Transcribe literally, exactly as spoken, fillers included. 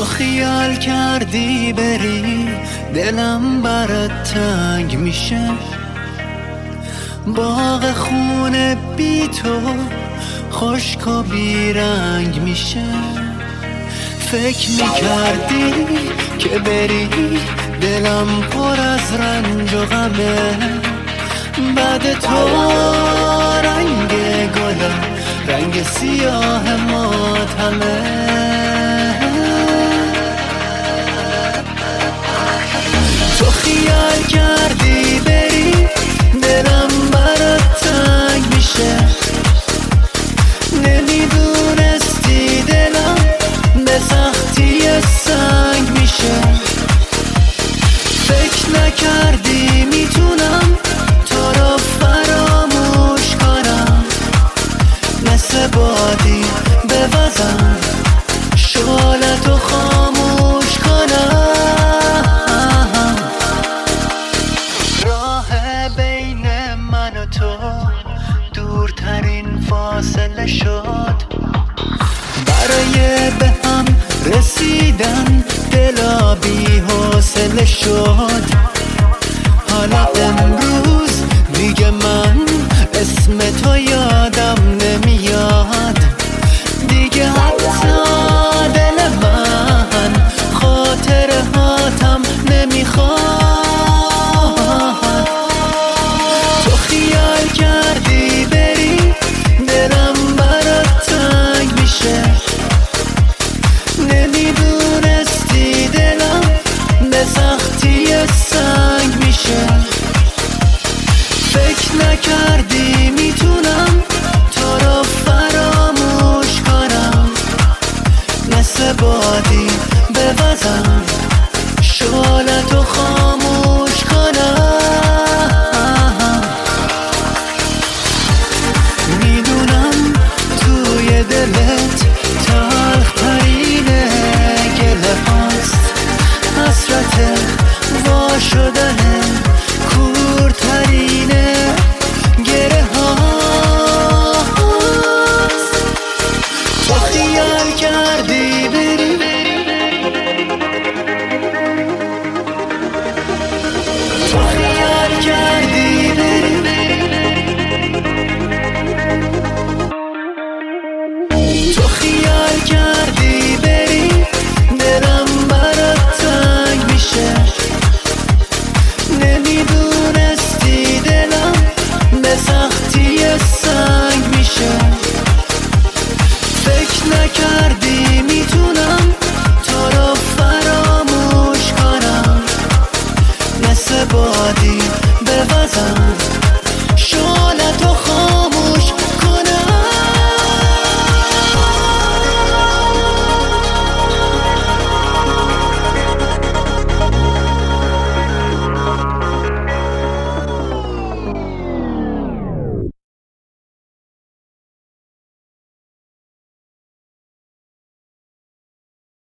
خیال کردی بری دلم برات تنگ میشه، باغ خونه بی تو خشک و بیرنگ میشه. فکر میکردی که بری دلم پر از رنج و غمه، بعد تو رنگ گلم رنگ سیاه ماتمه. تو خیال کردی بری دلم برات تنگ میشه، نمیدونستی دلم به سختی سنگ میشه. فکر نکردی میتونم تو رو فراموش کنم، مثل بادی بوزم شعلتو خاموش کنم. راه بین من و تو دورترین فاصله شد، برای به هم رسیدن دلا بی حوصله شد. حالا امروز دیگه من اسم تو یادم نمیاد، دیگه حتی دل من خاطره هاتم نمیخواد. تو خیال کردی بری دلم برات تنگ میشه، نمیدونستی دلم به سختی سنگ میشه. فکر نکردی میتونم تو رو فراموش کنم، مثل بادی بوزم شعلتو خاموش کنم. میدونم توی دلت تلخترین گله هاست، حسرت وا شدن کورترین گره هاست. تو خیال کردی بری تو خیال کردی بری تو خیال کردی بری دلم برات تنگ میشه، نمیدونستی دلم به سختی سنگ میشه. فکر نکردی میتونم تو رو فراموش کنم، مثل بادی بوزم